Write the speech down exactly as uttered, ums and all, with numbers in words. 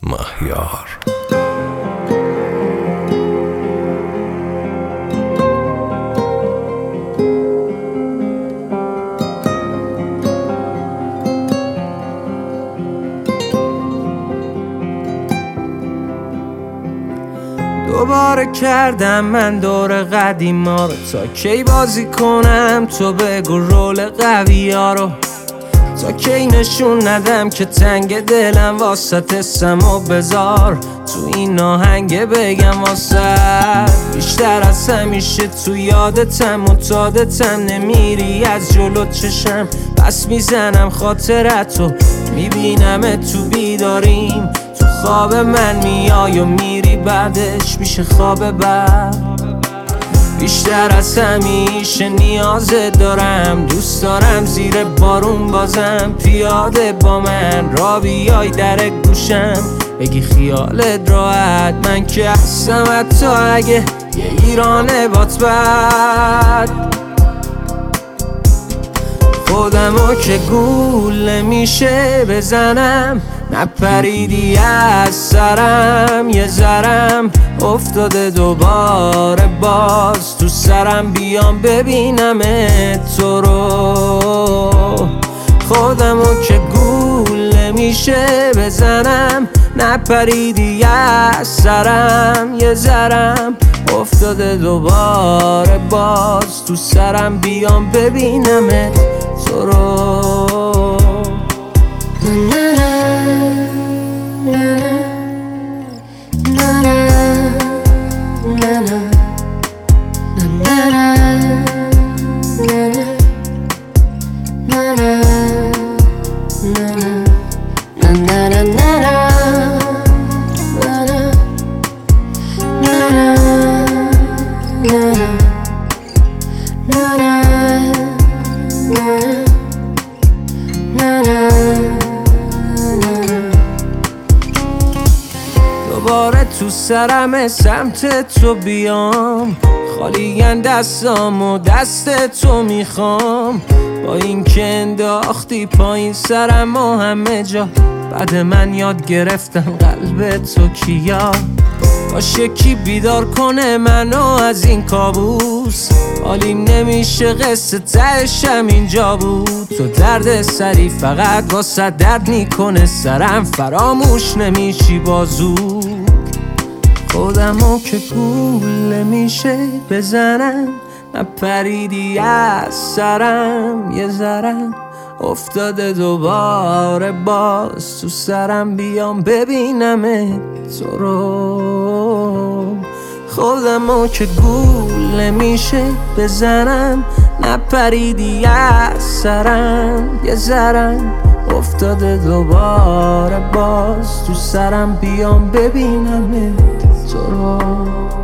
مهیار. دوباره کردم من دور قدیما رو، تا کی بازی کنم تو بگو رول قوی ها رو، تا کی نشون ندم که تنگ دلم واسه سم و بذار تو این آهنگ بگم واسه بیشتر از همیشه تو یادتم متادتم، نمیری از جلو چشم پس میزنم خاطرتو، میبینم تو بیداریم تو خواب من میای و میری بعدش میشه خواب بعد. بیشتر از همیشه نیازت دارم، دوست دارم زیر بارون بازم پیاده با من را بیای در گوشم بگی خیالت راحت، من که هستم حتی اگه یه ایرانه بات بد. خودمو که گول نمیشه بزنم، نپریدی از سرم یه ذرم افتاده دوباره باز تو سرم، بیام ببینم تو رو. خودمو که گول نمیشه بزنم، نپریدی از سرم یه ذرم افتاده دوباره باز تو سرم، بیام ببینم تو رو. دوباره تو سرم سمت تو بیام، خالیگن دستام و دست تو میخوام، با این که انداختی پایین سرم و همه جا، بعد من یاد گرفتم قلب تو کیا، باشه کی بیدار کنه منو از این کابوس، حالیم نمیشه قصه تهشم اینجا بود، تو درد سری فقط واسه درد میکنه سرم، فراموش نمیشی بازو. خودمو که گول نمیشه بزنم، نپریدی از سرم یه ذرم افتاده دوباره باز تو سرم، بیام ببینم تو رو. خودمو که گول نمیشه بزنم، نپریدی از سرم یه ذرم افتاده دوباره باز تو سرم، بیام ببینم تو رو.